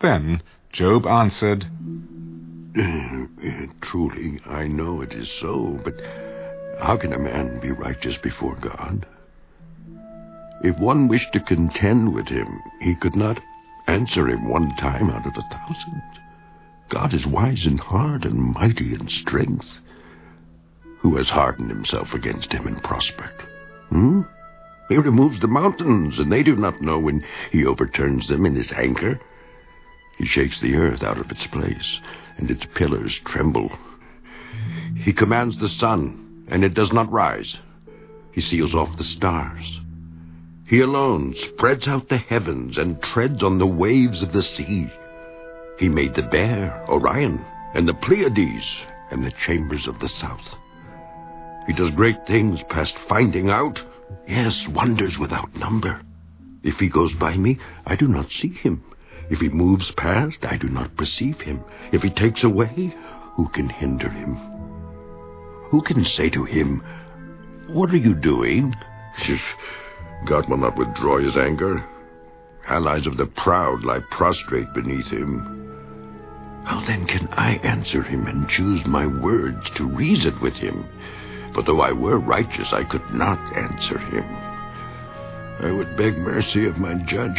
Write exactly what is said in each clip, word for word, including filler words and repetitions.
Then Job answered, Truly, I know it is so, but how can a man be righteous before God? If one wished to contend with him, he could not answer him one time out of a thousand. God is wise in heart and mighty in strength. Who has hardened himself against him and prospered? Hmm? He removes the mountains, and they do not know when he overturns them in his anger. He shakes the earth out of its place, and its pillars tremble. He commands the sun, and it does not rise. He seals off the stars. He alone spreads out the heavens and treads on the waves of the sea. He made the Bear, Orion, and the Pleiades, and the chambers of the south. He does great things past finding out. Yes, wonders without number. If he goes by me, I do not see him. If he moves past, I do not perceive him. If he takes away, who can hinder him? Who can say to him, What are you doing? God will not withdraw his anger. Allies of the proud lie prostrate beneath him. How then can I answer him and choose my words to reason with him? For though I were righteous, I could not answer him. I would beg mercy of my judge.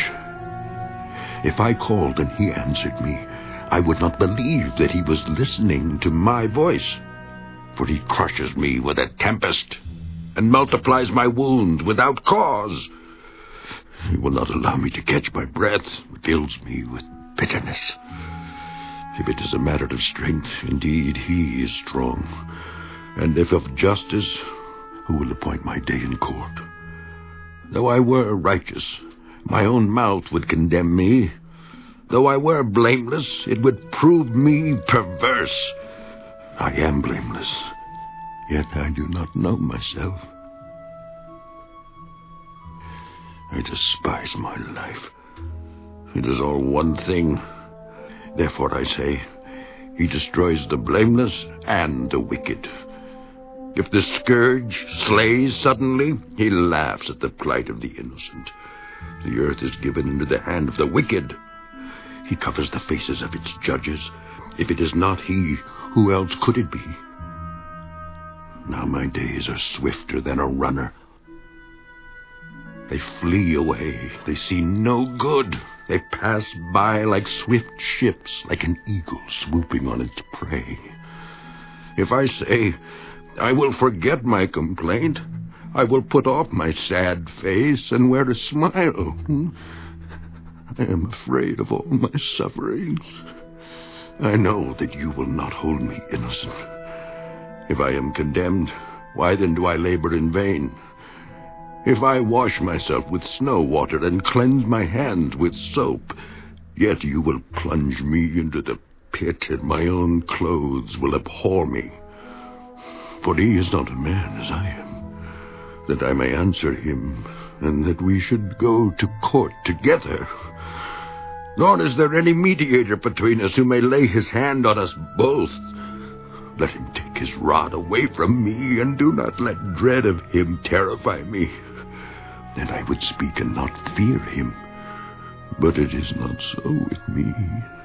If I called and he answered me, I would not believe that he was listening to my voice. For he crushes me with a tempest and multiplies my wounds without cause. He will not allow me to catch my breath, fills me with bitterness. If it is a matter of strength, indeed he is strong. And if of justice, who will appoint my day in court? Though I were righteous, my own mouth would condemn me. Though I were blameless, it would prove me perverse. I am blameless, yet I do not know myself. I despise my life. It is all one thing. Therefore I say, he destroys the blameless and the wicked. If the scourge slays suddenly, he laughs at the plight of the innocent. The earth is given into the hand of the wicked. He covers the faces of its judges. If it is not he, who else could it be? Now my days are swifter than a runner. They flee away. They see no good. They pass by like swift ships, like an eagle swooping on its prey. If I say, I will forget my complaint, I will put off my sad face and wear a smile. I am afraid of all my sufferings. I know that you will not hold me innocent. If I am condemned, why then do I labor in vain? If I wash myself with snow water and cleanse my hands with soap, yet you will plunge me into the pit, and my own clothes will abhor me. For he is not a man as I am, that I may answer him, and that we should go to court together. Nor is there any mediator between us who may lay his hand on us both. Let him take his rod away from me, and do not let dread of him terrify me. Then I would speak and not fear him. But it is not so with me.